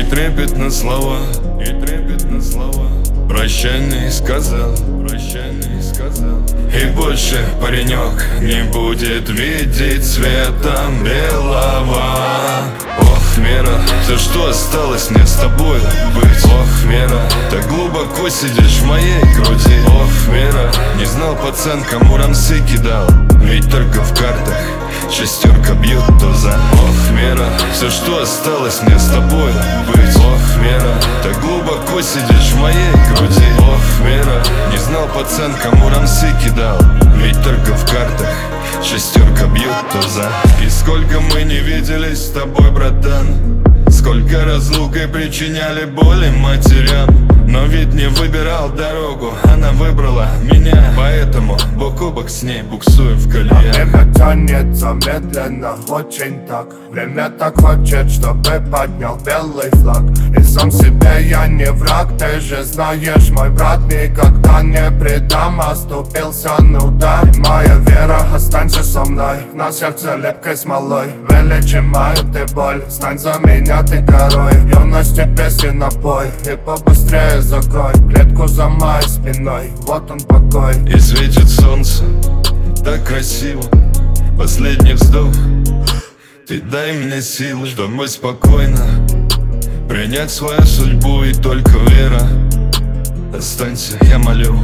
трепетно слова, и трепетно слова. Прощальный сказал, прощальный сказал. И больше паренек не будет видеть светом белого. Ох, Вера, все, что осталось мне с тобой быть. Ох, Вера, так глубоко сидишь в моей груди. Ох, Вера, не знал пацан, кому рамсы кидал. Ведь только в картах шестерка бьет туза. Ох, Вера, все, что осталось мне с тобой быть. Ох, Вера, так глубоко сидишь в моей груди. Ох, Вера, не знал пацан, кому рамсы кидал. Ведь только в картах шестерка бьет туза. И сколько мы не виделись с тобой, братан, сколько разлукой причиняли боли матерям. Но ведь не выбирал дорогу, она выбрала меня. Поэтому бок о бок с ней буксую в колее. Время тянется медленно, очень так. Время так хочет, чтобы поднял белый флаг. И сам себе я не враг, ты же знаешь, мой брат. Никогда не предам, оступился, ну да. Моя вера, останься со мной. На сердце лепкой смолой вылечим мою ты боль. Стань за меня ты горой, юности песен напой. И побыстрее закрой клетку за моей спиной. Вот он покой. И светит солнце так красиво. Последний вздох, ты дай мне силы, чтобы спокойно принять свою судьбу. И только вера, останься, я молю.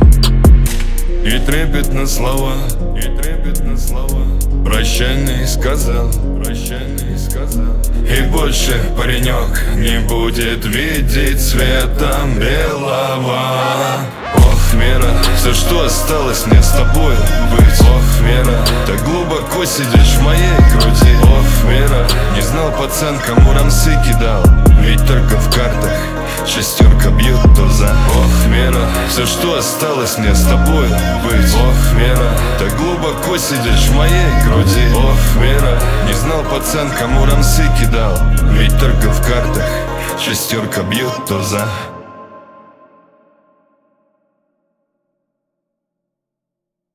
И трепетно слова, и трепетно слова. Прощальный сказал, прощальный сказал. И больше паренек не будет видеть светом белого. Ох, Вера, все, что осталось мне с тобой быть. Ох, Вера, так глубоко сидишь в моей груди. Ох, Вера, не знал пацан, кому рамсы кидал. Ведь только в картах шестерка бьет туза. Ох, Вера, все, что осталось мне с тобой быть. Ох, Вера, так глубоко сидишь в моей груди. Ох, Вера, не знал пацан, кому рамсы кидал. Ведь только в картах шестерка бьет туза.